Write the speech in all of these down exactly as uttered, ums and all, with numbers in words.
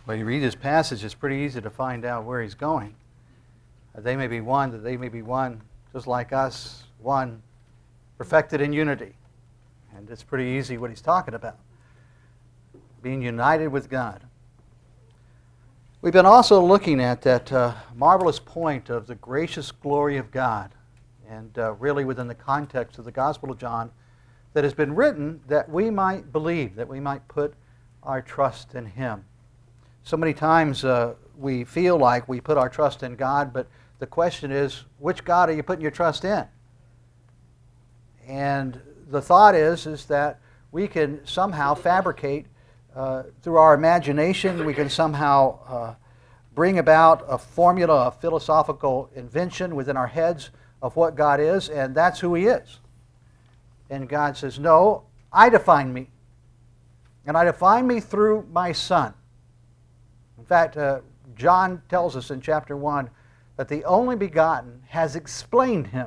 Well, you read this passage, it's pretty easy to find out where he's going. Uh, They may be one, that they may be one, just like us, one, perfected in unity. And it's pretty easy what he's talking about. Being united with God. We've been also looking at that uh, marvelous point of the gracious glory of God, and uh, really within the context of the Gospel of John, that has been written that we might believe, that we might put our trust in Him. So many times uh, we feel like we put our trust in God, but the question is, which God are you putting your trust in? And the thought is, is that we can somehow fabricate uh, through our imagination, we can somehow uh, bring about a formula, a philosophical invention within our heads of what God is, and that's who He is. And God says, no, I define me. And I define me through my Son. In fact, uh, John tells us in chapter one that the only begotten has explained Him.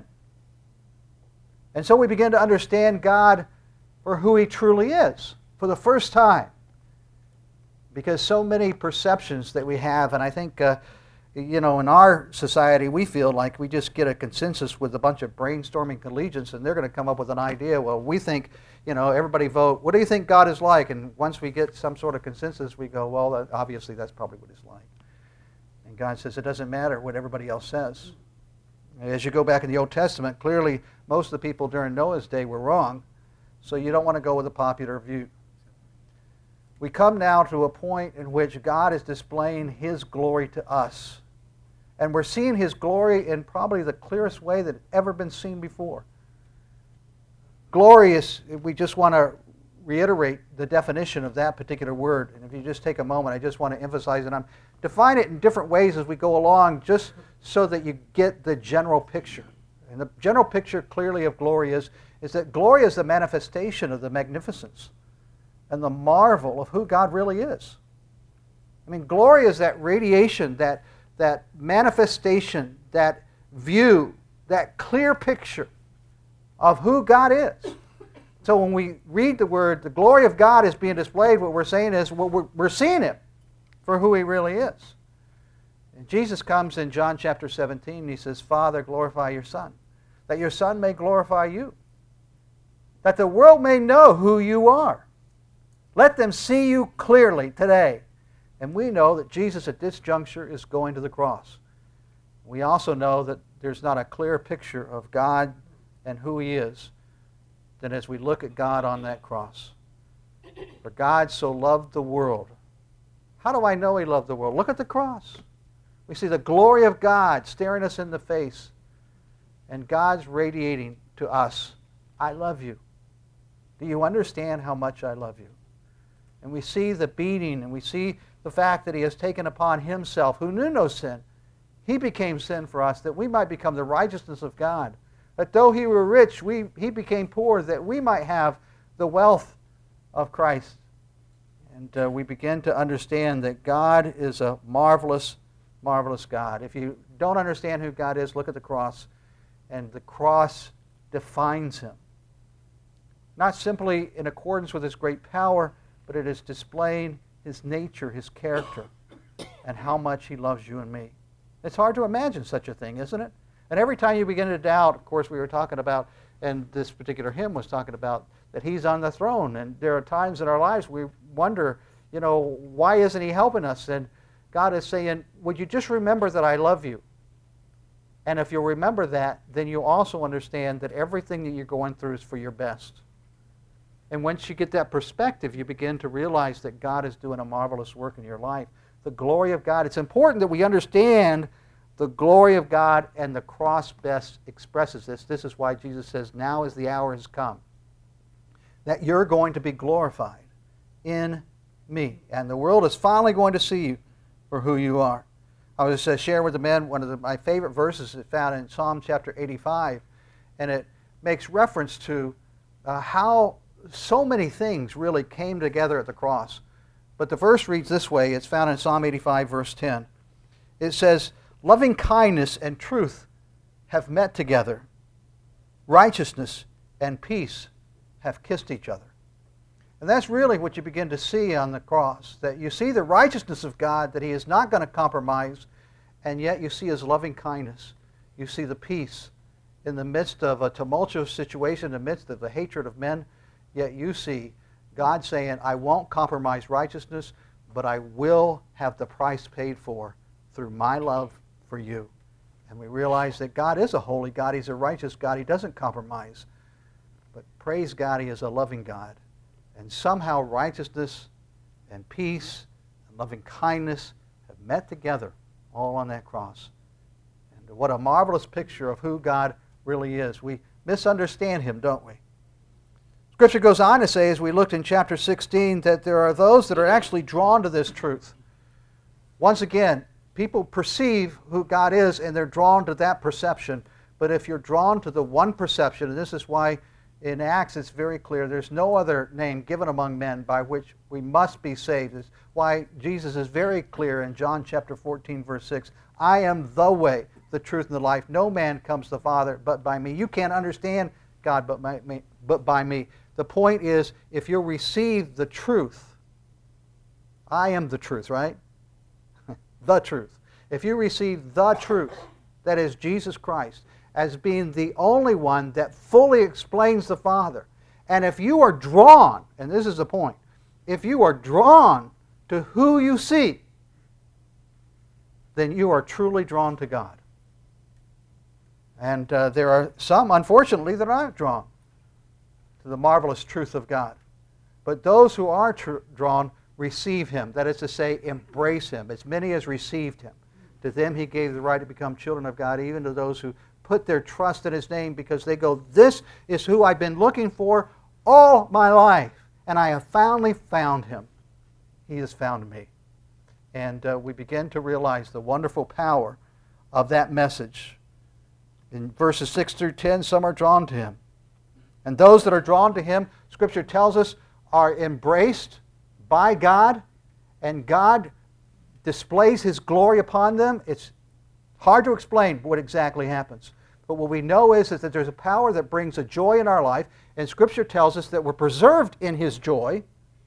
And so we begin to understand God for who He truly is for the first time. Because so many perceptions that we have, and I think, uh, you know, in our society we feel like we just get a consensus with a bunch of brainstorming collegians and they're going to come up with an idea. Well, we think, you know, everybody vote, what do you think God is like? And once we get some sort of consensus, we go, well, that, obviously that's probably what He's like. And God says it doesn't matter what everybody else says. As you go back in the Old Testament, clearly most of the people during Noah's day were wrong, so you don't want to go with a popular view. We come now to a point in which God is displaying His glory to us. And we're seeing His glory in probably the clearest way that it's ever been seen before. Glory is, we just want to reiterate the definition of that particular word. And if you just take a moment, I just want to emphasize it. I'm define it in different ways as we go along, just so that you get the general picture. And the general picture clearly of glory is, is that glory is the manifestation of the magnificence and the marvel of who God really is. I mean, glory is that radiation, that, that manifestation, that view, that clear picture of who God is. So when we read the word, the glory of God is being displayed, what we're saying is, well, we're, we're seeing Him for who He really is. And Jesus comes in John chapter seventeen, and He says, Father, glorify your Son, that your Son may glorify you, that the world may know who you are. Let them see you clearly today. And we know that Jesus at this juncture is going to the cross. We also know that there's not a clearer picture of God and who He is than as we look at God on that cross. For God so loved the world. How do I know He loved the world? Look at the cross. We see the glory of God staring us in the face, and God's radiating to us, I love you. Do you understand how much I love you? And we see the beating, and we see the fact that He has taken upon Himself, who knew no sin. He became sin for us, that we might become the righteousness of God. That though He were rich, we, He became poor, that we might have the wealth of Christ. And uh, we begin to understand that God is a marvelous, marvelous God. If you don't understand who God is, look at the cross. And the cross defines Him. Not simply in accordance with His great power, but it is displaying His nature, His character, and how much He loves you and me. It's hard to imagine such a thing, isn't it? And every time you begin to doubt, of course we were talking about, and this particular hymn was talking about, that He's on the throne. And there are times in our lives we wonder, you know, why isn't He helping us? And God is saying, would you just remember that I love you? And if you'll remember that, then you'll also understand that everything that you're going through is for your best. And once you get that perspective, you begin to realize that God is doing a marvelous work in your life. The glory of God. It's important that we understand the glory of God, and the cross best expresses this. This is why Jesus says, now is the hour has come, that you're going to be glorified in me. And the world is finally going to see you for who you are. I was uh, sharing with the men one of the, my favorite verses is found in Psalm chapter eighty-five, and it makes reference to uh, how so many things really came together at the cross. But the verse reads this way. It's found in Psalm eighty-five, verse ten. It says, loving kindness and truth have met together. Righteousness and peace have kissed each other. And that's really what you begin to see on the cross, that you see the righteousness of God, that he is not going to compromise, and yet you see his loving kindness. You see the peace in the midst of a tumultuous situation, in the midst of the hatred of men, yet you see God saying, I won't compromise righteousness, but I will have the price paid for through my love for you. And we realize that God is a holy God. He's a righteous God. He doesn't compromise. But praise God, he is a loving God. And somehow righteousness and peace and loving kindness have met together all on that cross. And what a marvelous picture of who God really is. We misunderstand him, don't we? Scripture goes on to say, as we looked in chapter sixteen, that there are those that are actually drawn to this truth. Once again, people perceive who God is and they're drawn to that perception. But if you're drawn to the one perception, and this is why in Acts it's very clear, there's no other name given among men by which we must be saved. It's why Jesus is very clear in John chapter fourteen, verse six, I am the way, the truth, and the life. No man comes to the Father but by me. You can't understand God but by me. But by me. The point is, if you'll receive the truth, I am the truth, right? The truth. If you receive the truth, that is Jesus Christ, as being the only one that fully explains the Father, and if you are drawn, and this is the point, if you are drawn to who you see, then you are truly drawn to God. And uh, there are some, unfortunately, that are not drawn to the marvelous truth of God. But those who are tr- drawn receive him. That is to say, embrace him. As many as received him, to them he gave the right to become children of God, even to those who put their trust in his name, because they go, this is who I've been looking for all my life, and I have finally found him. He has found me. And uh, we begin to realize the wonderful power of that message. In verses six through ten, some are drawn to him. And those that are drawn to him, Scripture tells us, are embraced by God, and God displays his glory upon them. It's hard to explain what exactly happens. But what we know is, is that there's a power that brings a joy in our life, and Scripture tells us that we're preserved in his joy.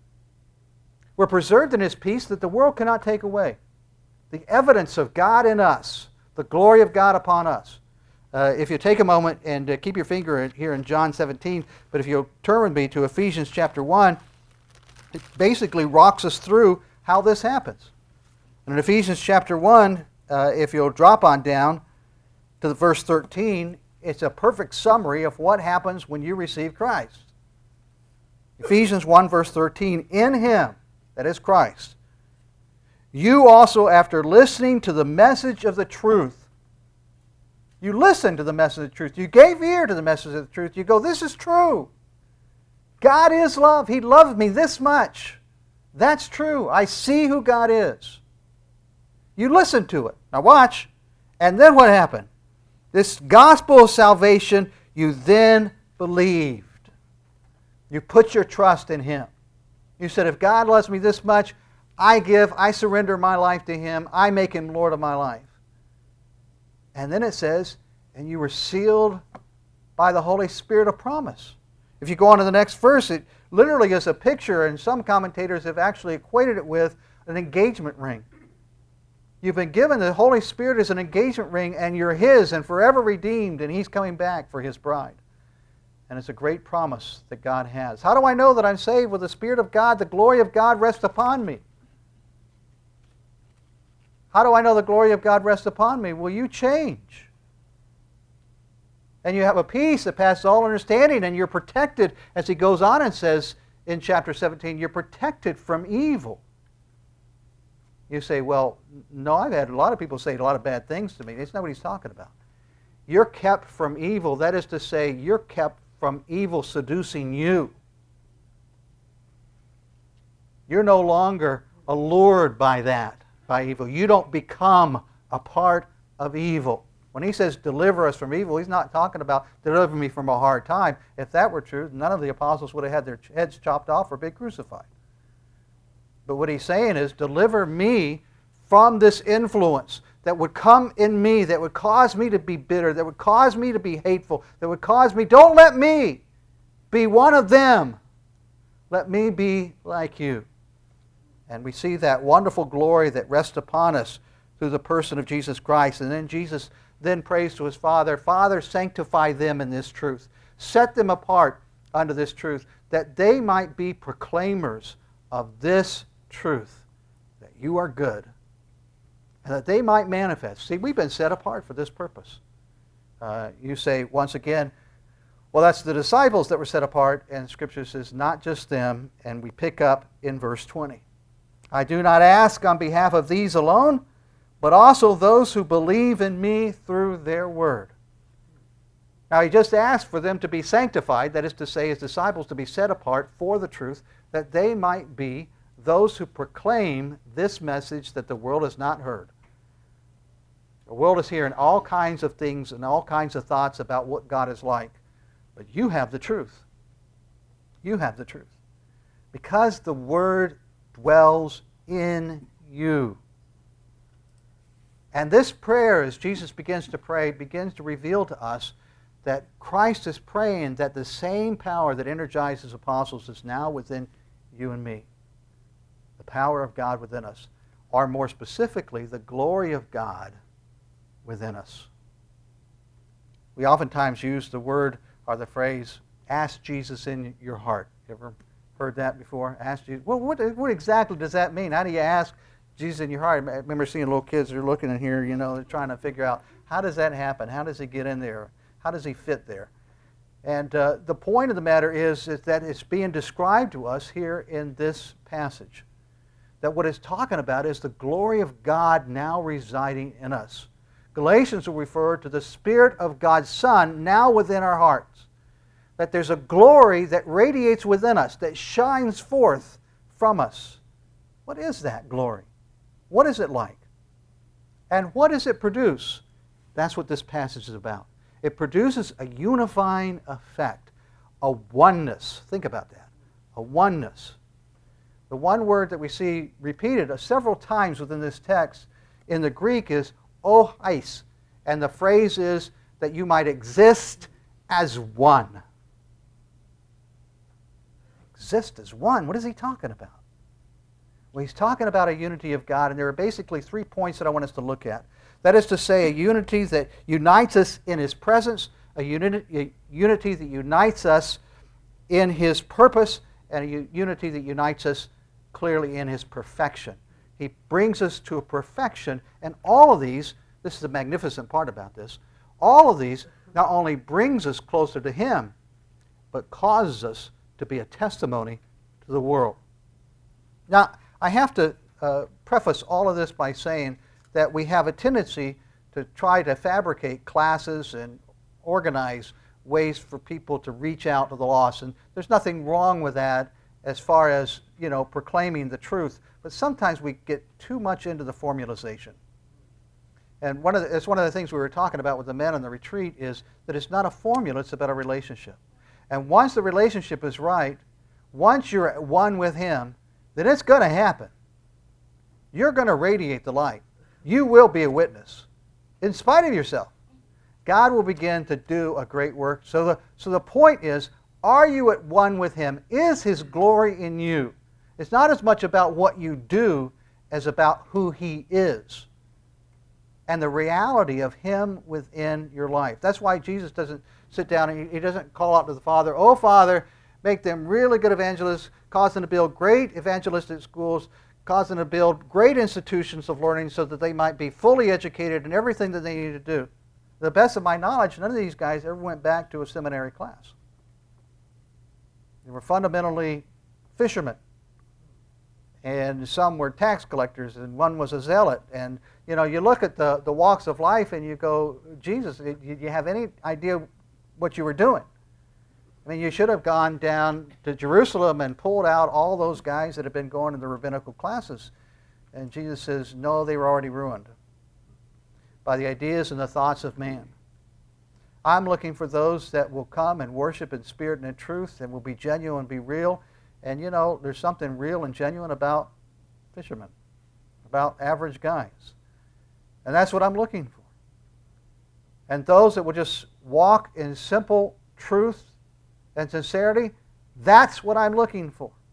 We're preserved in his peace that the world cannot take away. The evidence of God in us, the glory of God upon us. Uh, if you take a moment and uh, keep your finger in, here in John seventeen, but if you'll turn with me to Ephesians chapter one, it basically walks us through how this happens. And in Ephesians chapter one, uh, if you'll drop on down to the verse thirteen, it's a perfect summary of what happens when you receive Christ. Ephesians one, verse thirteen, in him, that is Christ, you also, after listening to the message of the truth, you listened to the message of the truth. You gave ear to the message of the truth. You go, this is true. God is love. He loved me this much. That's true. I see who God is. You listened to it. Now watch. And then what happened? This gospel of salvation, you then believed. You put your trust in him. You said, if God loves me this much, I give, I surrender my life to him. I make him Lord of my life. And then it says, and you were sealed by the Holy Spirit of promise. If you go on to the next verse, it literally is a picture, and some commentators have actually equated it with an engagement ring. You've been given the Holy Spirit as an engagement ring, and you're his and forever redeemed, and he's coming back for his bride. And it's a great promise that God has. How do I know that I'm saved? With the Spirit of God, the glory of God rests upon me. How do I know the glory of God rests upon me? Well, you change. And you have a peace that passes all understanding, and you're protected, as he goes on and says in chapter seventeen, you're protected from evil. You say, well, no, I've had a lot of people say a lot of bad things to me. That's not what he's talking about. You're kept from evil. That is to say, you're kept from evil seducing you. You're no longer allured by that. By evil. You don't become a part of evil. When he says deliver us from evil, he's not talking about deliver me from a hard time. If that were true, none of the apostles would have had their heads chopped off or been crucified. But what he's saying is deliver me from this influence that would come in me, that would cause me to be bitter, that would cause me to be hateful, that would cause me, don't let me be one of them Let me be like you. And we see that wonderful glory that rests upon us through the person of Jesus Christ. And then Jesus then prays to his Father, Father, sanctify them in this truth. Set them apart unto this truth, that they might be proclaimers of this truth, that you are good, and that they might manifest. See, we've been set apart for this purpose. Uh, you say, once again, well, that's the disciples that were set apart, and Scripture says not just them, and we pick up in verse twenty. I do not ask on behalf of these alone, but also those who believe in me through their word. Now, he just asked for them to be sanctified, that is to say, his disciples to be set apart for the truth, that they might be those who proclaim this message that the world has not heard. The world is hearing all kinds of things and all kinds of thoughts about what God is like. But you have the truth. You have the truth. Because the Word dwells in you. And this prayer, as Jesus begins to pray, begins to reveal to us that Christ is praying that the same power that energized his apostles is now within you and me. The power of God within us. Or more specifically, the glory of God within us. We oftentimes use the word or the phrase, ask Jesus in your heart. You ever heard that before? Ask Jesus. Well, what, what exactly does that mean? How do you ask Jesus in your heart? I remember seeing little kids, they're looking in here, you know, they're trying to figure out, how does that happen? How does he get in there? How does he fit there? And uh, the point of the matter is, is that it's being described to us here in this passage. That what it's talking about is the glory of God now residing in us. Galatians will refer to the Spirit of God's Son now within our hearts. That there's a glory that radiates within us, that shines forth from us. What is that glory? What is it like? And what does it produce? That's what this passage is about. It produces a unifying effect, a oneness. Think about that. A oneness. The one word that we see repeated several times within this text in the Greek is ohais. And the phrase is that you might exist as one. Exist as one? What is he talking about? Well, he's talking about a unity of God, and there are basically three points that I want us to look at. That is to say, a unity that unites us in his presence, a, uni- a unity that unites us in his purpose, and a u- unity that unites us clearly in his perfection. He brings us to a perfection, and all of these, this is the magnificent part about this, all of these not only brings us closer to him, but causes us to be a testimony to the world. Now, I have to uh, preface all of this by saying that we have a tendency to try to fabricate classes and organize ways for people to reach out to the lost. And there's nothing wrong with that as far as, you know, proclaiming the truth. But sometimes we get too much into the formalization. And one of the, it's one of the things we were talking about with the men on the retreat is that it's not a formula, it's about a relationship. And once the relationship is right, once you're at one with him, then it's going to happen. You're going to radiate the light. You will be a witness. In spite of yourself, God will begin to do a great work. So the, so the point is, are you at one with him? Is his glory in you? It's not as much about what you do as about who he is and the reality of him within your life. That's why Jesus doesn't sit down and he doesn't call out to the Father, oh, Father, make them really good evangelists, cause them to build great evangelistic schools, cause them to build great institutions of learning so that they might be fully educated in everything that they need to do. To the best of my knowledge, none of these guys ever went back to a seminary class. They were fundamentally fishermen. And some were tax collectors, and one was a zealot. And, you know, you look at the, the walks of life and you go, Jesus, do you have any idea what you were doing? I mean, you should have gone down to Jerusalem and pulled out all those guys that had been going to the rabbinical classes. And Jesus says, no, they were already ruined by the ideas and the thoughts of man. I'm looking for those that will come and worship in spirit and in truth and will be genuine, be real. And, you know, there's something real and genuine about fishermen, about average guys. And that's what I'm looking for. And those that will just walk in simple truth and sincerity, that's what I'm looking for.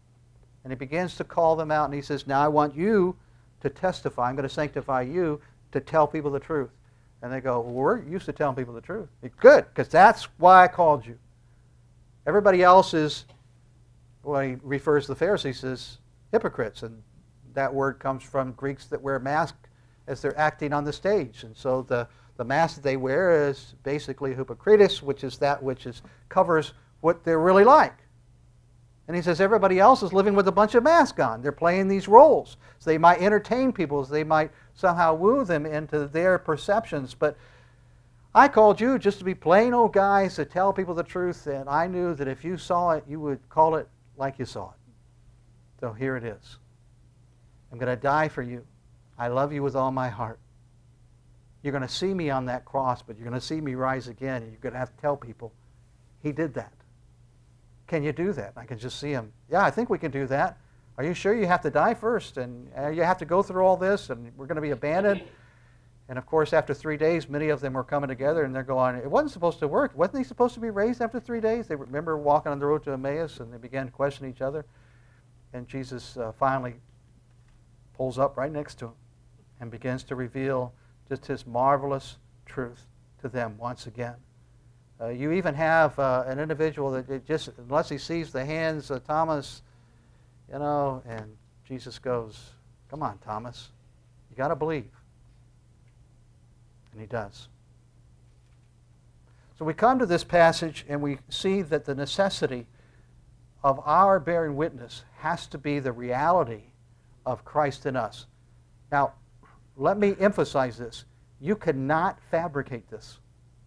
And he begins to call them out, and he says, now I want you to testify. I'm going to sanctify you to tell people the truth. And they go, well, we're used to telling people the truth. Good, because that's why I called you. Everybody else is, when he refers to the Pharisees, as hypocrites. And that word comes from Greeks that wear masks as they're acting on the stage. And so the, the mask that they wear is basically hypocritus, which is that which is covers what they're really like. And he says everybody else is living with a bunch of masks on. They're playing these roles. So they might entertain people. So they might somehow woo them into their perceptions. But I called you just to be plain old guys to tell people the truth. And I knew that if you saw it, you would call it like you saw it. So here it is. I'm going to die for you. I love you with all my heart. You're going to see me on that cross, but you're going to see me rise again. And you're going to have to tell people, he did that. Can you do that? I can just see him. Yeah, I think we can do that. Are you sure you have to die first? And uh, you have to go through all this, and we're going to be abandoned? And of course, after three days, many of them were coming together, and they're going, it wasn't supposed to work. Wasn't he supposed to be raised after three days? They remember walking on the road to Emmaus, and they began questioning each other. And Jesus uh, finally pulls up right next to him and begins to reveal just his marvelous truth to them once again. Uh, you even have uh, an individual that it just, unless he sees the hands of Thomas, you know, and Jesus goes, come on, Thomas, you got to believe. And he does. So we come to this passage and we see that the necessity of our bearing witness has to be the reality of Christ in us. Now, let me emphasize this. You cannot fabricate this.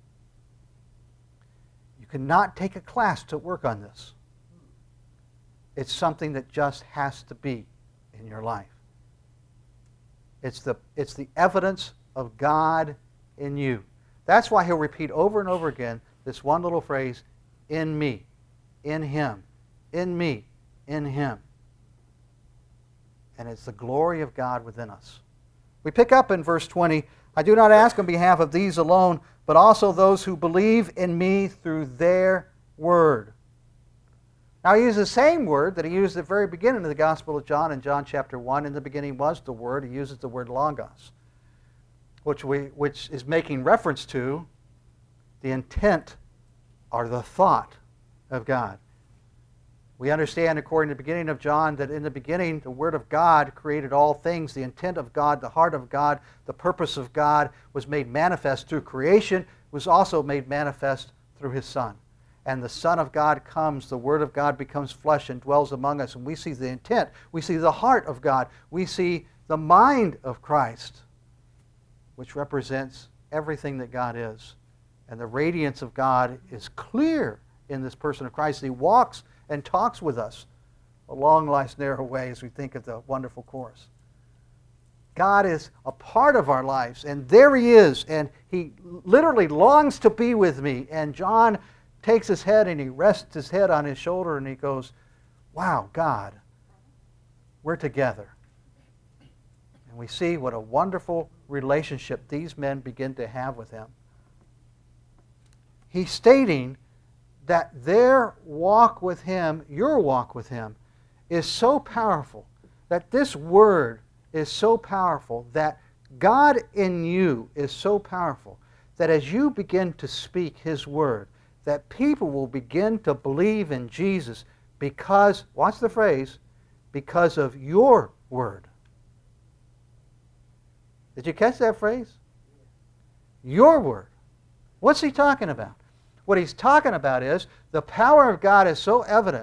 You cannot take a class to work on this. It's something that just has to be in your life. It's the, it's the evidence of God in you. That's why he'll repeat over and over again this one little phrase, in me, in him, in me, in him. And it's the glory of God within us. We pick up in verse twenty, I do not ask on behalf of these alone, but also those who believe in me through their word. Now he uses the same word that he used at the very beginning of the Gospel of John in John chapter one. In the beginning was the Word. He uses the word logos, which, we, which is making reference to the intent or the thought of God. We understand, according to the beginning of John, that in the beginning the Word of God created all things. The intent of God, the heart of God, the purpose of God was made manifest through creation, was also made manifest through His Son. And the Son of God comes, the Word of God becomes flesh and dwells among us, and we see the intent, we see the heart of God, we see the mind of Christ, which represents everything that God is. And the radiance of God is clear in this person of Christ. He walks and talks with us along life's narrow way as we think of the wonderful chorus. God is a part of our lives, and there He is, and He literally longs to be with me. And John takes his head and he rests his head on his shoulder and he goes, wow, God, we're together. And we see what a wonderful relationship these men begin to have with Him. He's stating that their walk with Him, your walk with Him, is so powerful, that this Word is so powerful, that God in you is so powerful, that as you begin to speak His Word, that people will begin to believe in Jesus because, watch the phrase, because of your Word. Did you catch that phrase? Your Word. What's he talking about? What he's talking about is the power of God is so evident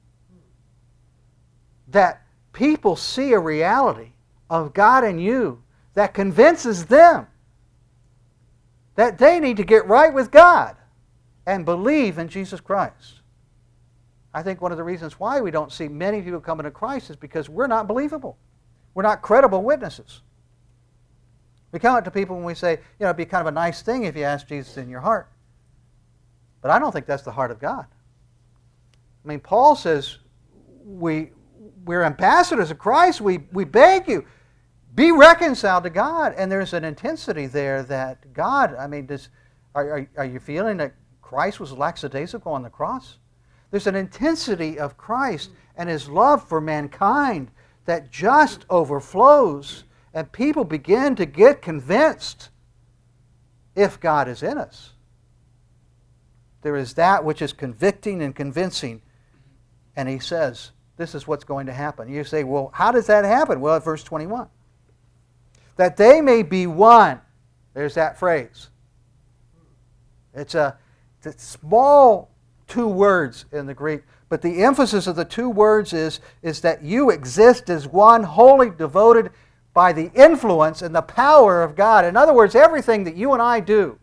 that people see a reality of God in you that convinces them that they need to get right with God and believe in Jesus Christ. I think one of the reasons why we don't see many people coming to Christ is because we're not believable. We're not credible witnesses. We come up to people when we say, you know, it'd be kind of a nice thing if you asked Jesus in your heart. But I don't think that's the heart of God. I mean, Paul says, we, we're ambassadors of Christ. We, we beg you, be reconciled to God. And there's an intensity there that God, I mean, does, are, are, are you feeling that Christ was lackadaisical on the cross? There's an intensity of Christ and His love for mankind that just overflows, and people begin to get convinced if God is in us. There is that which is convicting and convincing. And He says, this is what's going to happen. You say, well, how does that happen? Well, at verse twenty-one. That they may be one. There's that phrase. It's a, it's a small two words in the Greek, but the emphasis of the two words is, is that you exist as one, wholly devoted by the influence and the power of God. In other words, everything that you and I do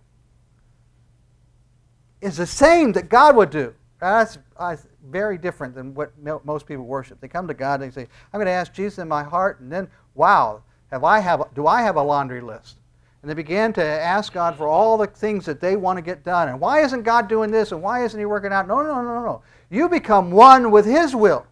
is the same that God would do. That's uh, very different than what most people worship. They come to God and they say, I'm going to ask Jesus in my heart, and then, wow, have I have, do I have a laundry list? And they begin to ask God for all the things that they want to get done. And why isn't God doing this? And why isn't He working out? No, no, no, no. You become one with His will.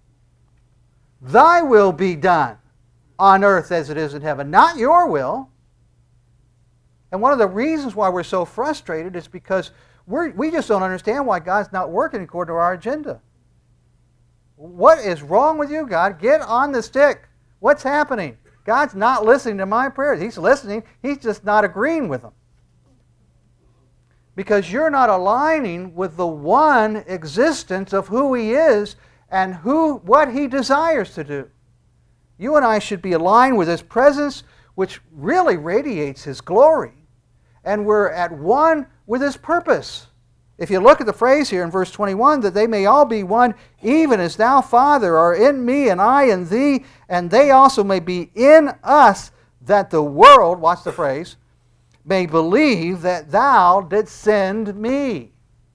Thy will be done on earth as it is in heaven, not your will. And one of the reasons why we're so frustrated is because we're, we just don't understand why God's not working according to our agenda. What is wrong with you, God? Get on the stick. What's happening? God's not listening to my prayers. He's listening. He's just not agreeing with them. Because you're not aligning with the one existence of who He is and who, what He desires to do. You and I should be aligned with His presence, which really radiates His glory. And we're at one with His purpose. If you look at the phrase here in verse twenty-one, that they may all be one, even as Thou, Father, are in me, and I in Thee, and they also may be in us, that the world, watch the phrase, may believe that Thou didst send me.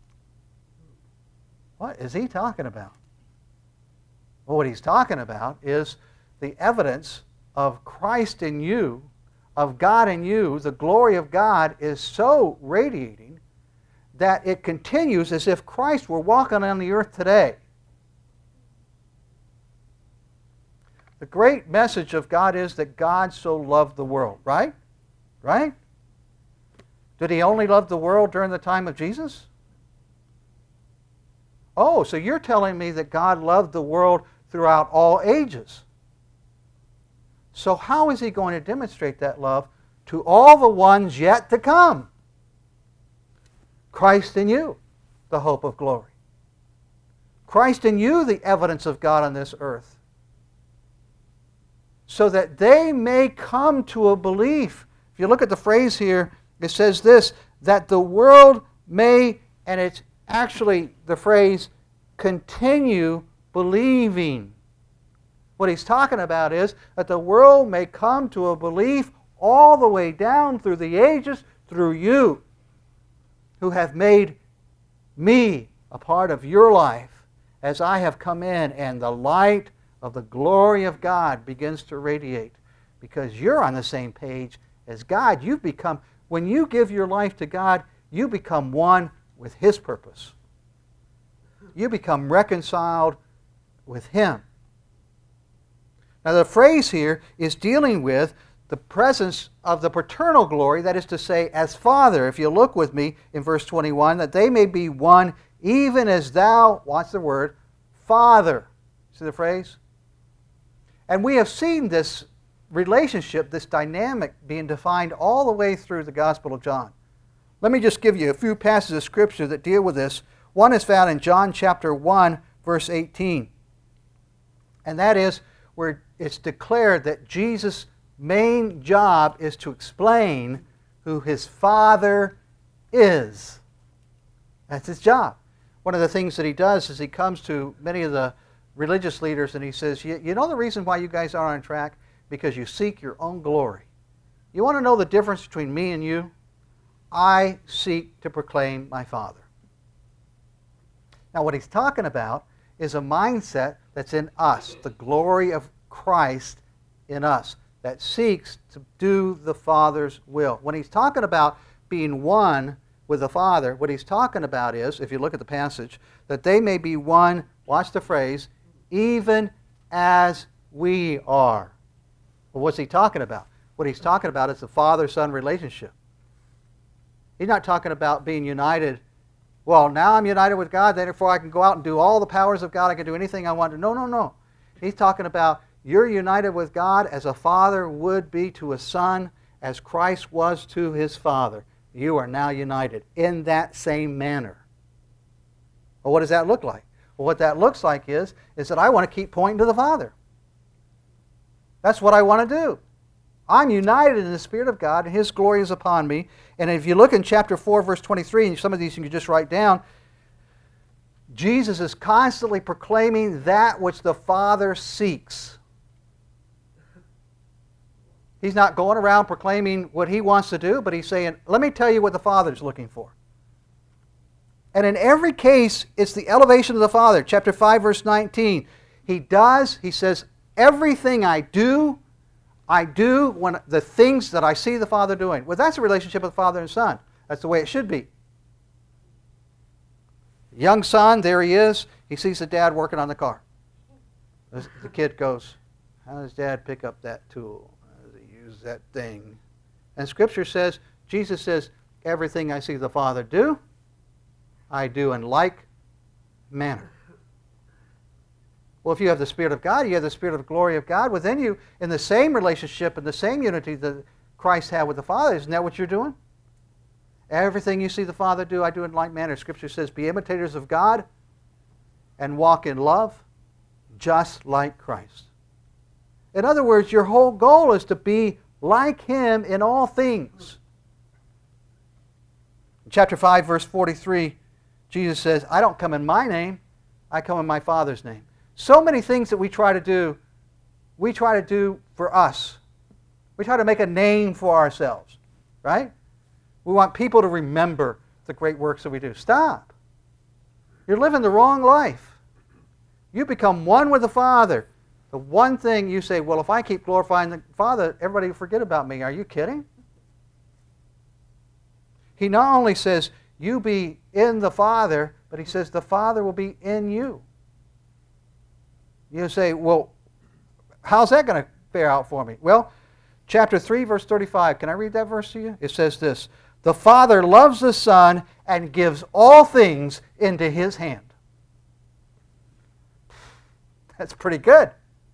What is he talking about? Well, what he's talking about is the evidence of Christ in you, of God in you. The glory of God is so radiating that it continues as if Christ were walking on the earth today. The great message of God is that God so loved the world, right? Right? Did He only love the world during the time of Jesus? Oh, so you're telling me that God loved the world throughout all ages. So how is He going to demonstrate that love to all the ones yet to come? Christ in you, the hope of glory. Christ in you, the evidence of God on this earth. So that they may come to a belief. If you look at the phrase here, it says this, that the world may, and it's actually the phrase, continue believing. What he's talking about is that the world may come to a belief all the way down through the ages through you, who have made me a part of your life as I have come in, and the light of the glory of God begins to radiate because you're on the same page as God. You've become, when you give your life to God, you become one with His purpose. You become reconciled with Him. Now the phrase here is dealing with the presence of the paternal glory, that is to say, as Father. If you look with me in verse twenty-one, that they may be one, even as Thou, watch the word, Father. See the phrase? And we have seen this relationship, this dynamic being defined all the way through the Gospel of John. Let me just give you a few passages of Scripture that deal with this. One is found in John chapter one, verse eighteen. And that is where it's declared that Jesus' main job is to explain who His Father is. That's His job. One of the things that He does is He comes to many of the religious leaders and He says, you, you know the reason why you guys are on track? Because you seek your own glory. You want to know the difference between me and you? I seek to proclaim my Father. Now what He's talking about is a mindset that's in us, the glory of Christ in us, that seeks to do the Father's will. When He's talking about being one with the Father, what He's talking about is, if you look at the passage, that they may be one, watch the phrase, even as we are. Well, what's He talking about? What He's talking about is the Father-Son relationship. He's not talking about being united Well, now I'm united with God, therefore I can go out and do all the powers of God. I can do anything I want to. No, no, no. He's talking about you're united with God as a father would be to a son, as Christ was to his Father. You are now united in that same manner. Well, what does that look like? Well, what that looks like is, is that I want to keep pointing to the Father. That's what I want to do. I'm united in the Spirit of God, and His glory is upon me. And if you look in chapter four, verse twenty-three, and some of these you can just write down, Jesus is constantly proclaiming that which the Father seeks. He's not going around proclaiming what He wants to do, but He's saying, let me tell you what the Father's looking for. And in every case, it's the elevation of the Father. Chapter five, verse nineteen. He does, He says, everything I do, I do when the things that I see the Father doing. Well, that's a relationship with Father and Son. That's the way it should be. Young son, there he is. He sees the dad working on the car. The kid goes, how does Dad pick up that tool? How does he use that thing? And Scripture says, Jesus says, everything I see the Father do, I do in like manner. Well, if you have the Spirit of God, you have the Spirit of the glory of God within you in the same relationship and the same unity that Christ had with the Father. Isn't that what you're doing? Everything you see the Father do, I do in like manner. Scripture says, be imitators of God and walk in love, just like Christ. In other words, your whole goal is to be like Him in all things. In chapter five, verse forty-three, Jesus says, I don't come in my name, I come in my Father's name. So many things that we try to do, we try to do for us. We try to make a name for ourselves, right? We want people to remember the great works that we do. Stop. You're living the wrong life. You become one with the Father. The one thing you say, well, if I keep glorifying the Father, everybody will forget about me. Are you kidding? He not only says, you be in the Father, but He says the Father will be in you. You say, well, how's that going to fare out for me? Well, chapter three, verse thirty-five. Can I read that verse to you? It says this, the Father loves the Son and gives all things into His hand. That's pretty good.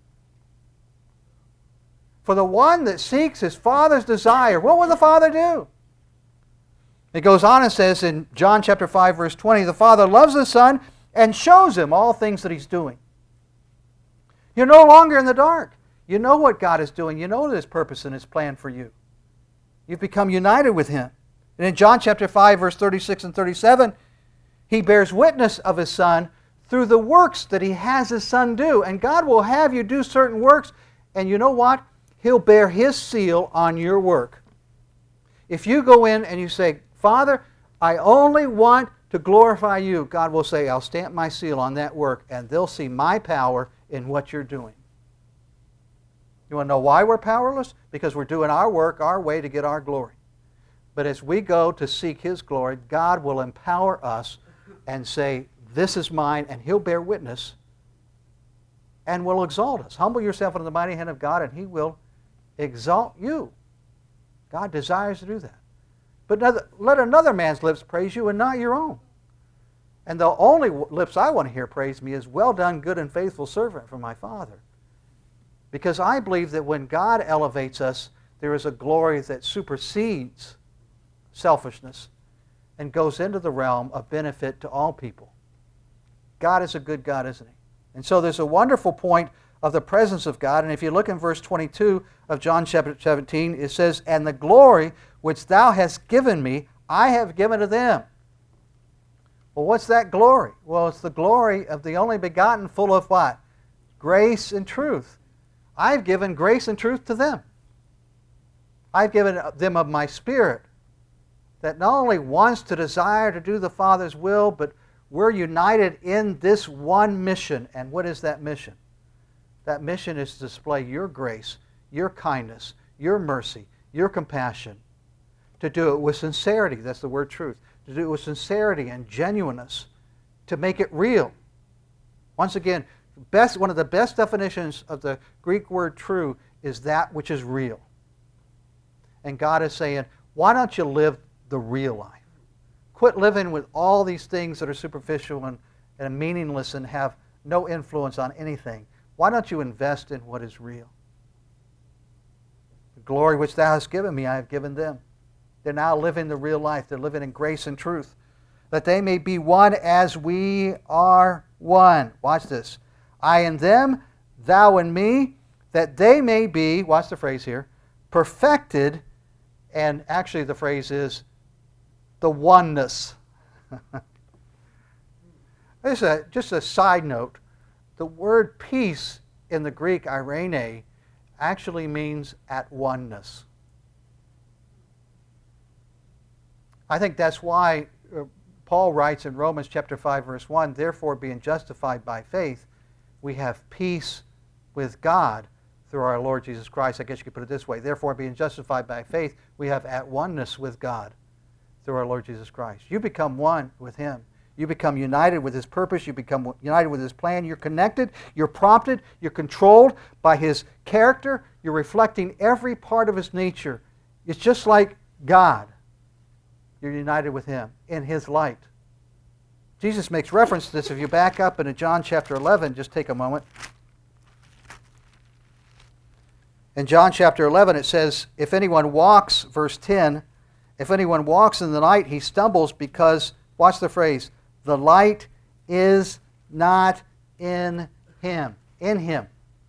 For the one that seeks his Father's desire, what will the Father do? It goes on and says in John chapter five, verse twenty, the Father loves the Son and shows Him all things that He's doing. You're no longer in the dark. You know what God is doing. You know His purpose and His plan for you. You've become united with Him. And in John chapter five, verse thirty-six and thirty-seven, He bears witness of His Son through the works that He has His Son do. And God will have you do certain works, and you know what? He'll bear His seal on your work. If you go in and you say, Father, I only want to glorify You, God will say, I'll stamp my seal on that work, and they'll see my power in what you're doing. You want to know why we're powerless? Because we're doing our work our way to get our glory. But as we go to seek His glory, God will empower us and say, this is mine, and He'll bear witness and will exalt us. Humble yourself under the mighty hand of God, and He will exalt you. God desires to do that. But another, let another man's lips praise You and not your own. And the only lips I want to hear praise Me is, well done, good and faithful servant from my Father. Because I believe that when God elevates us, there is a glory that supersedes selfishness and goes into the realm of benefit to all people. God is a good God, isn't He? And so there's a wonderful point of the presence of God. And if you look in verse twenty-two of John chapter seventeen, it says, and the glory which Thou hast given Me, I have given to them. Well, what's that glory? Well, it's the glory of the only begotten, full of what? Grace and truth. I've given grace and truth to them. I've given them of my Spirit that not only wants to desire to do the Father's will, but we're united in this one mission. And what is that mission? That mission is to display Your grace, Your kindness, Your mercy, Your compassion. To do it with sincerity, that's the word truth. To do it with sincerity and genuineness. To make it real. Once again, best, one of the best definitions of the Greek word true is that which is real. And God is saying, why don't you live the real life? Quit living with all these things that are superficial and, and meaningless and have no influence on anything. Why don't you invest in what is real? The glory which thou hast given me, I have given them. They're now living the real life. They're living in grace and truth. That they may be one as we are one. Watch this. I and them, thou and me, that they may be, watch the phrase here, perfected, and actually the phrase is the oneness. This is a, just a side note. The word peace in the Greek, eirene, actually means at oneness. I think that's why Paul writes in Romans chapter five, verse one, therefore being justified by faith, we have peace with God through our Lord Jesus Christ. I guess you could put it this way. Therefore, being justified by faith, we have at oneness with God through our Lord Jesus Christ. You become one with Him. You become united with His purpose. You become united with His plan. You're connected. You're prompted. You're controlled by His character. You're reflecting every part of His nature. It's just like God. You're united with Him in His light. Jesus makes reference to this. If you back up into John chapter eleven, just take a moment. In John chapter eleven, it says, if anyone walks, verse ten, if anyone walks in the night, he stumbles because, watch the phrase, the light is not in him. In him.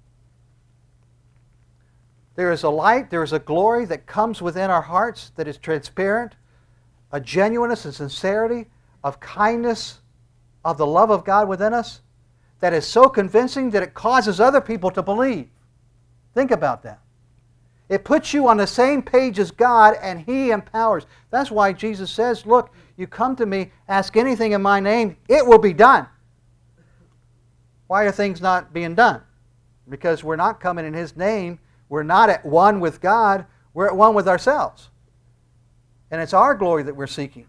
There is a light, there is a glory that comes within our hearts that is transparent, a genuineness and sincerity of kindness, of the love of God within us, that is so convincing that it causes other people to believe. Think about that. It puts you on the same page as God, and He empowers. That's why Jesus says, look, you come to me, ask anything in my name, it will be done. Why are things not being done? Because we're not coming in His name. We're not at one with God. We're at one with ourselves. And it's our glory that we're seeking.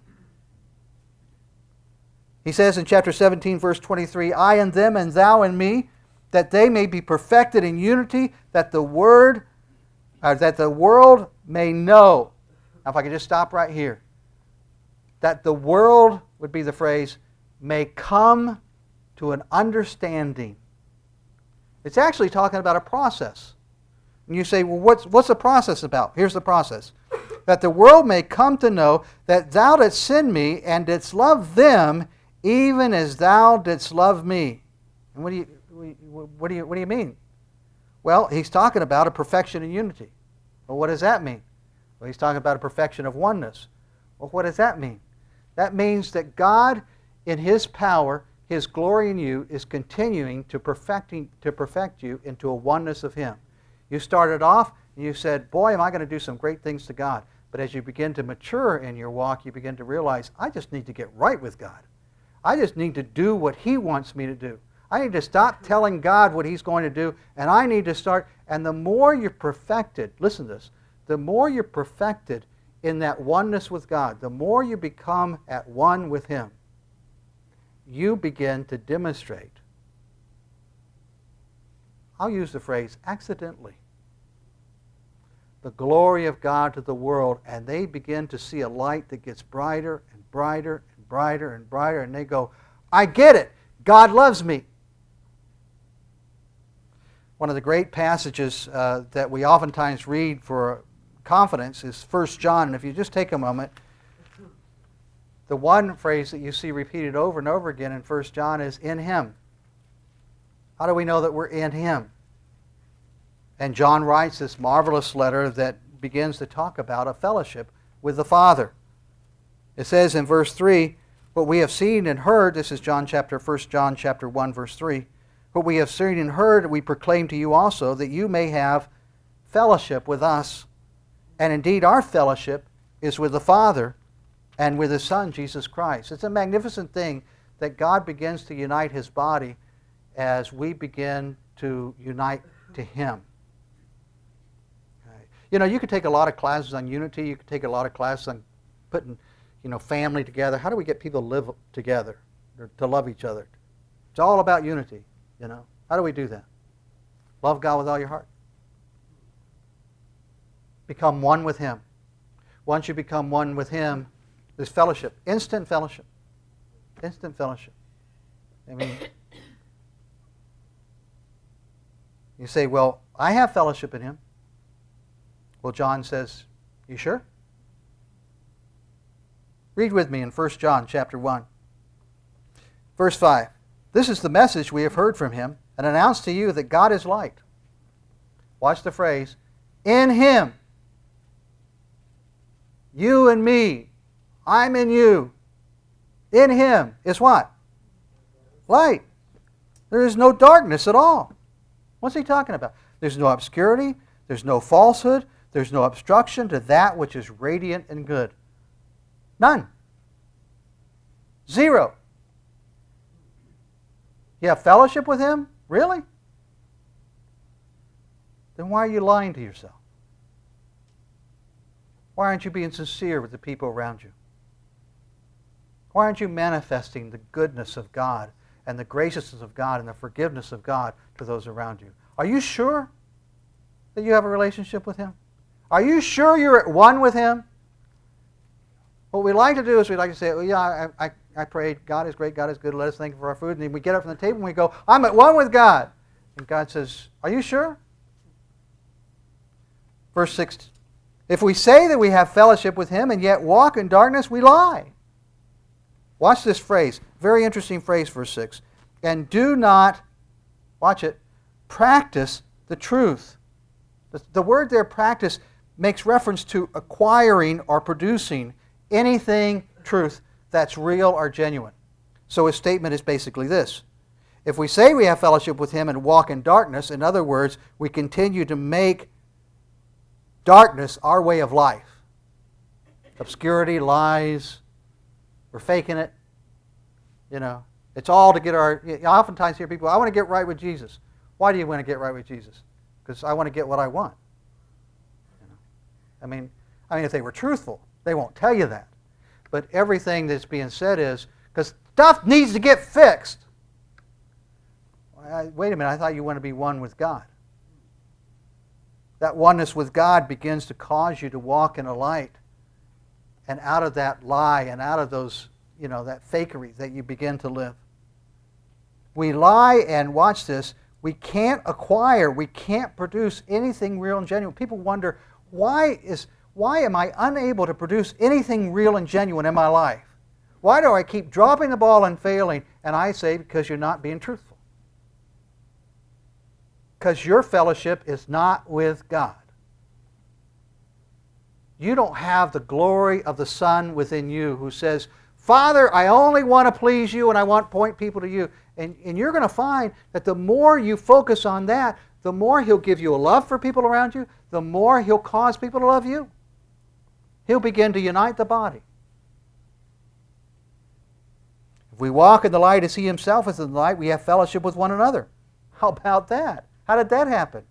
He says in chapter seventeen, verse twenty-three, I and them and thou and me, that they may be perfected in unity, that the word, uh, that the world may know. Now if I could just stop right here. That the world, would be the phrase, may come to an understanding. It's actually talking about a process. And you say, well, what's, what's the process about? Here's the process. That the world may come to know that thou didst send me and didst love them even as thou didst love me. And what do you, what do you, what do you mean? Well, he's talking about a perfection in unity. Well, what does that mean? Well, he's talking about a perfection of oneness. Well, what does that mean? That means that God, in His power, His glory in you, is continuing to perfecting to perfect you into a oneness of Him. You started off and you said, boy, am I going to do some great things to God. But as you begin to mature in your walk, you begin to realize, I just need to get right with God. I just need to do what He wants me to do. I need to stop telling God what He's going to do, and I need to start. And the more you're perfected, listen to this, the more you're perfected in that oneness with God, the more you become at one with Him, you begin to demonstrate, I'll use the phrase accidentally, the glory of God to the world, and they begin to see a light that gets brighter and brighter and brighter and brighter, and they go, I get it. God loves me. One of the great passages uh, that we oftentimes read for confidence is First John, and if you just take a moment, the one phrase that you see repeated over and over again in First John is in Him. How do we know that we're in Him? And John writes this marvelous letter that begins to talk about a fellowship with the Father. It says in verse three, what we have seen and heard, this is John chapter, First John chapter one, verse three, what we have seen and heard we proclaim to you also, that you may have fellowship with us. And indeed our fellowship is with the Father and with His Son, Jesus Christ. It's a magnificent thing that God begins to unite His body as we begin to unite to Him. You know, you could take a lot of classes on unity. You could take a lot of classes on putting, you know, family together. How do we get people to live together, or to love each other? It's all about unity, you know. How do we do that? Love God with all your heart. Become one with Him. Once you become one with Him, This fellowship, instant fellowship. Instant fellowship. I mean, you say, well, I have fellowship in him. Well, John says, you sure? Read with me in First John chapter one. Verse five. This is the message we have heard from him and announced to you that God is light. Watch the phrase, in him. You and me. I'm in you. In him is what? Light. There is no darkness at all. What's he talking about? There's no obscurity. There's no falsehood. There's no obstruction to that which is radiant and good. None. Zero. You have fellowship with him? Really? Then why are you lying to yourself? Why aren't you being sincere with the people around you? Why aren't you manifesting the goodness of God and the graciousness of God and the forgiveness of God to those around you? Are you sure that you have a relationship with him? Are you sure you're at one with him? What we like to do is we like to say, well, yeah, I, I, I prayed, God is great, God is good, let us thank him for our food. And then we get up from the table and we go, I'm at one with God. And God says, are you sure? Verse six, if we say that we have fellowship with him and yet walk in darkness, we lie. Watch this phrase, very interesting phrase, verse six. And do not, watch it, practice the truth. The, the word there, practice, makes reference to acquiring or producing anything truth that's real or genuine. So his statement is basically this. If we say we have fellowship with him and walk in darkness, in other words, we continue to make darkness our way of life. Obscurity, lies, we're faking it. You know, it's all to get our... You oftentimes hear people, I want to get right with Jesus. Why do you want to get right with Jesus? Because I want to get what I want. You know? I mean, I mean, if they were truthful, they won't tell you that. But everything that's being said is, because stuff needs to get fixed. I, wait a minute, I thought you want to be one with God. That oneness with God begins to cause you to walk in a light. And out of that lie and out of those, you know, that fakery that you begin to live. We lie and, watch this, we can't acquire, we can't produce anything real and genuine. People wonder, why is... Why am I unable to produce anything real and genuine in my life? Why do I keep dropping the ball and failing? And I say, because you're not being truthful. Because your fellowship is not with God. You don't have the glory of the Son within you who says, Father, I only want to please you and I want to point people to you. And, and you're going to find that the more you focus on that, the more he'll give you a love for people around you, the more he'll cause people to love you. He'll begin to unite the body. If we walk in the light as he himself is in the light, we have fellowship with one another. How about that? How did that happen?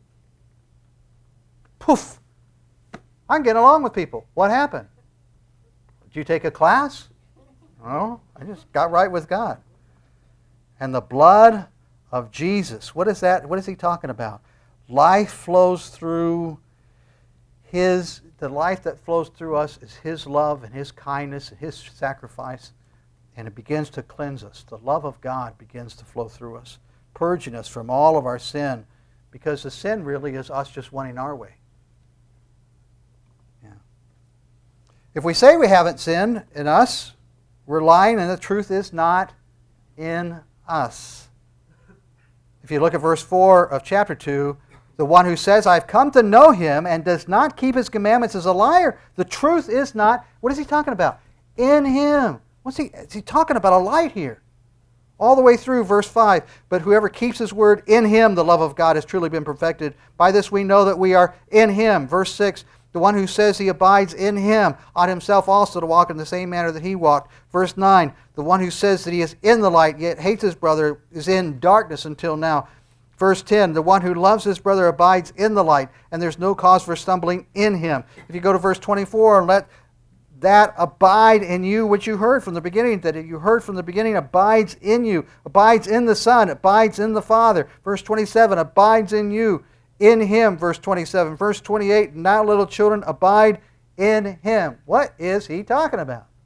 Poof! I'm getting along with people. What happened? Did you take a class? No, I just got right with God. And the blood of Jesus, what is that? What is he talking about? Life flows through his, the life that flows through us is his love and his kindness and his sacrifice, and it begins to cleanse us. The love of God begins to flow through us, purging us from all of our sin, because the sin really is us just wanting our way. Yeah. If we say we haven't sinned in us, we're lying and the truth is not in us. If you look at verse four of chapter two, the one who says, I've come to know him and does not keep his commandments is a liar. The truth is not, what is he talking about? In him. What's he, is he talking about a light here? All the way through verse five. But whoever keeps his word, in him the love of God has truly been perfected. By this we know that we are in him. Verse six. The one who says he abides in him ought himself also to walk in the same manner that he walked. Verse nine. The one who says that he is in the light yet hates his brother is in darkness until now. Verse ten, the one who loves his brother abides in the light, and there's no cause for stumbling in him. If you go to verse twenty-four, let that abide in you which you heard from the beginning, that you heard from the beginning abides in you, abides in the Son, abides in the Father. Verse twenty-seven, abides in you, in him. Verse twenty-seven. Verse twenty-eight, now little children, abide in him. What is he talking about?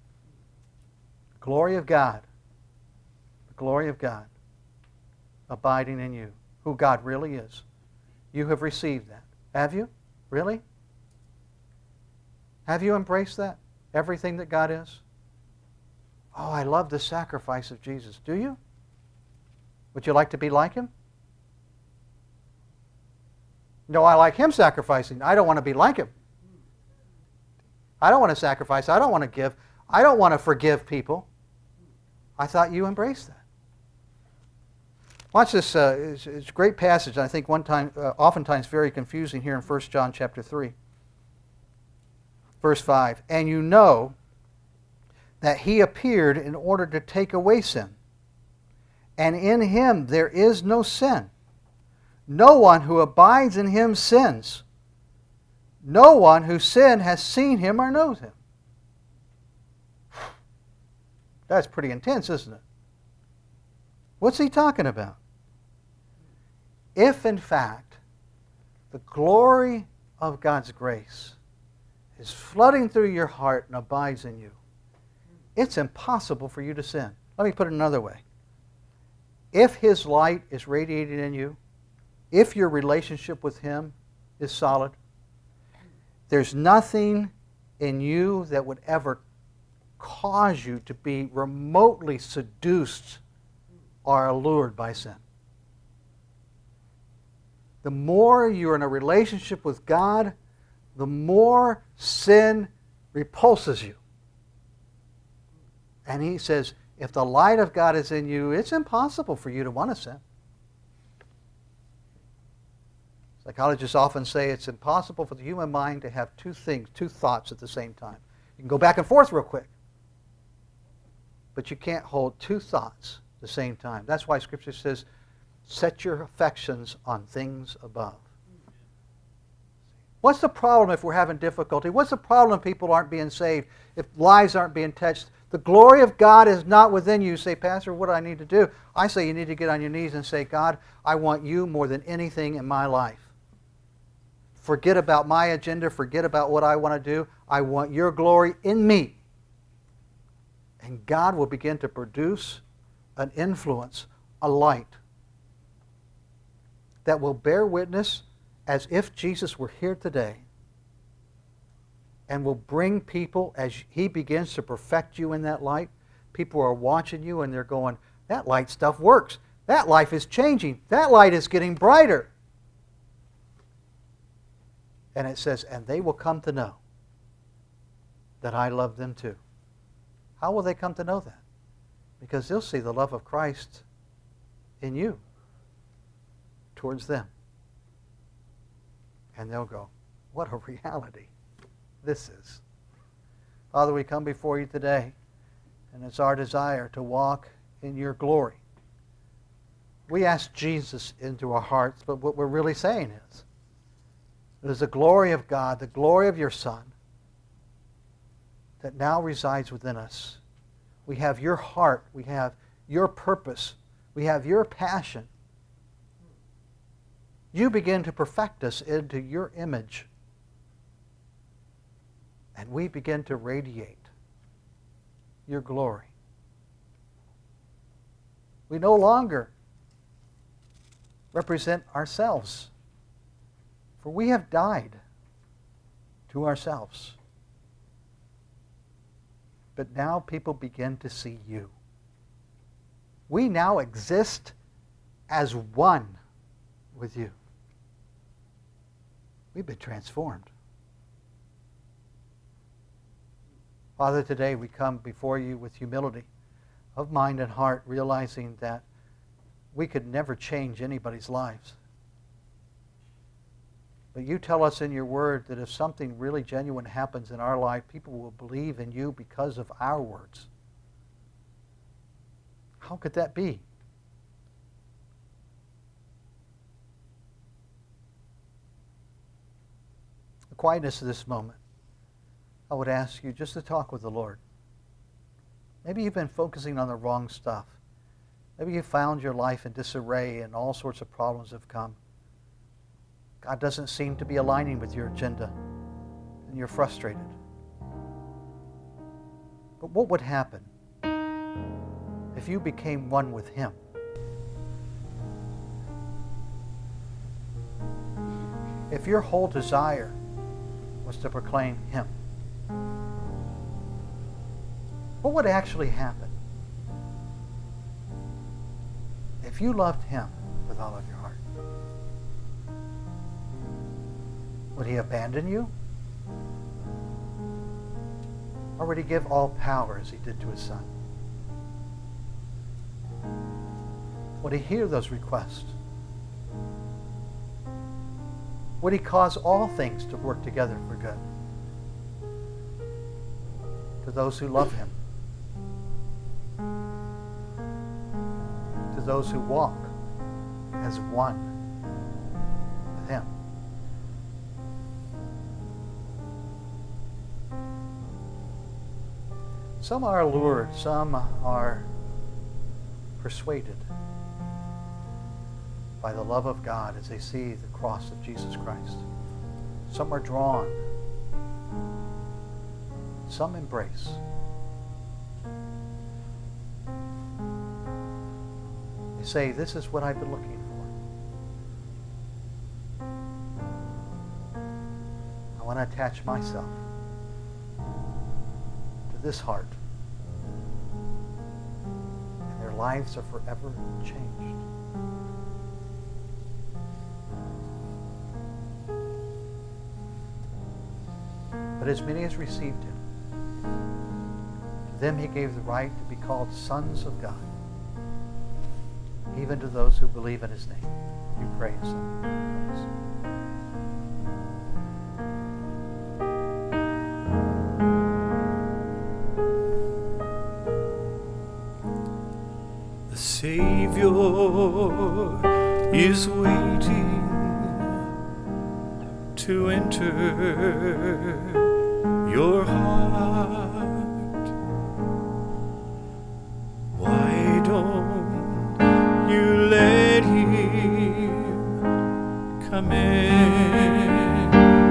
glory of God, the glory of God abiding in you, who God really is. You have received that. Have you? Really? Have you embraced that? Everything that God is? Oh, I love the sacrifice of Jesus. Do you? Would you like to be like Him? No, I like Him sacrificing. I don't want to be like Him. I don't want to sacrifice. I don't want to give. I don't want to forgive people. I thought you embraced that. Watch this. Uh, it's, it's a great passage. I think one time, uh, oftentimes very confusing here in First John chapter three. Verse five. And you know that He appeared in order to take away sin. And in Him there is no sin. No one who abides in Him sins. No one who sinned has seen Him or knows Him. That's pretty intense, isn't it? What's he talking about? If, in fact, the glory of God's grace is flooding through your heart and abides in you, it's impossible for you to sin. Let me put it another way. If His light is radiating in you, if your relationship with Him is solid, there's nothing in you that would ever cause you to be remotely seduced or allured by sin. The more you're in a relationship with God, the more sin repulses you. And He says, if the light of God is in you, it's impossible for you to want to sin. Psychologists often say it's impossible for the human mind to have two things, two thoughts at the same time. You can go back and forth real quick, but you can't hold two thoughts at the same time. That's why Scripture says, set your affections on things above. What's the problem if we're having difficulty? What's the problem if people aren't being saved, if lives aren't being touched? The glory of God is not within you. You say, Pastor, what do I need to do? I say you need to get on your knees and say, God, I want you more than anything in my life. Forget about my agenda. Forget about what I want to do. I want your glory in me. And God will begin to produce an influence, a light that will bear witness as if Jesus were here today, and will bring people, as He begins to perfect you in that light, people are watching you and they're going, that light stuff works. That life is changing. That light is getting brighter. And it says, and they will come to know that I love them too. How will they come to know that? Because they'll see the love of Christ in you towards them. And they'll go, what a reality this is. Father, we come before you today, and it's our desire to walk in your glory. We ask Jesus into our hearts, but what we're really saying is, it is the glory of God, the glory of your Son, that now resides within us. We have your heart, we have your purpose, we have your passion. You begin to perfect us into your image. And we begin to radiate your glory. We no longer represent ourselves, for we have died to ourselves. But now people begin to see you. We now exist as one with you. We've been transformed. Father, today we come before you with humility of mind and heart, realizing that we could never change anybody's lives. But you tell us in your word that if something really genuine happens in our life, people will believe in you because of our words. How could that be? The quietness of this moment, I would ask you just to talk with the Lord. Maybe you've been focusing on the wrong stuff. Maybe you found your life in disarray and all sorts of problems have come. God doesn't seem to be aligning with your agenda, and you're frustrated. But what would happen if you became one with Him, if your whole desire was to proclaim Him, what would actually happen? If you loved Him with all of your heart, would He abandon you? Or would He give all power as He did to His Son? Would He hear those requests? Would He cause all things to work together for good to those who love Him, to those who walk as one with Him? Some are allured, some are persuaded by the love of God as they see the cross of Jesus Christ. Some are drawn. Some embrace. They say, this is what I've been looking for. I want to attach myself to this heart. And their lives are forever changed. But as many as received Him, to them He gave the right to be called sons of God, even to those who believe in His name. You pray, Son. The Savior is waiting to enter your heart. Why don't you let Him come in?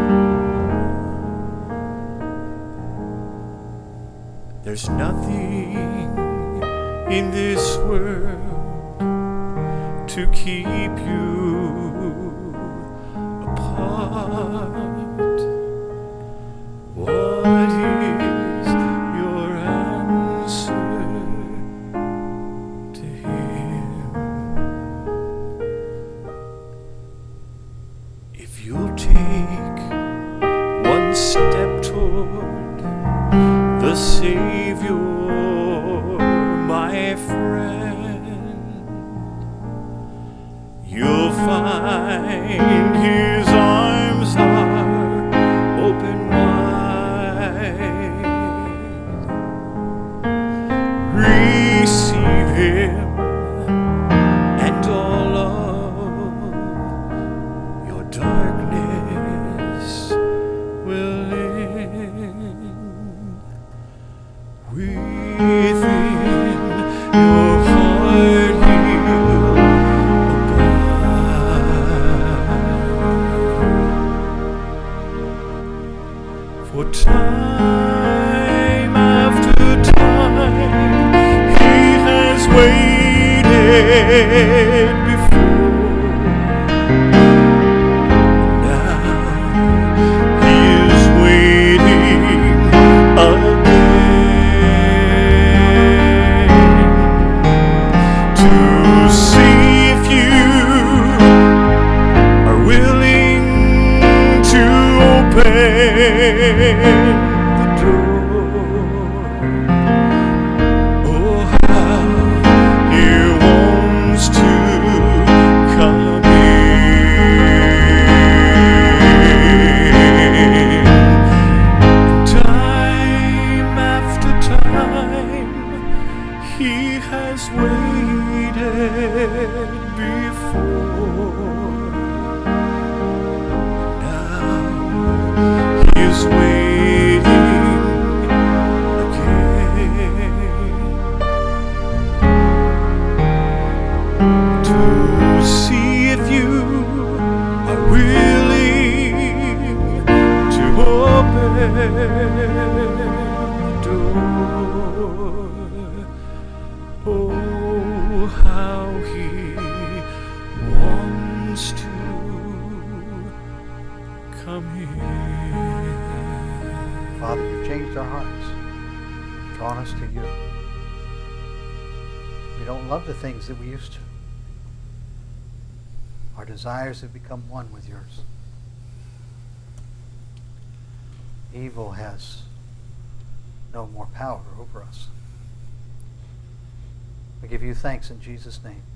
There's nothing in this world to keep you apart. What is your answer to Him? If you'll take one step toward the Savior, my friend, you'll find His arms are open wide. Receive Him, and all of your darkness will end. Within your heart He'll abide. For time after time He has waited before. Now He is waiting again to see if you are willing to open the door. Oh, how He wants to come in. Time after time He has waited before. Now He is waiting again to see if you are willing to open the door. how He wants to come in. Father, you've changed our hearts, drawn us to you. We don't love the things that we used to. Our desires have become one with yours. Evil has no more power over us. We give you thanks in Jesus' name.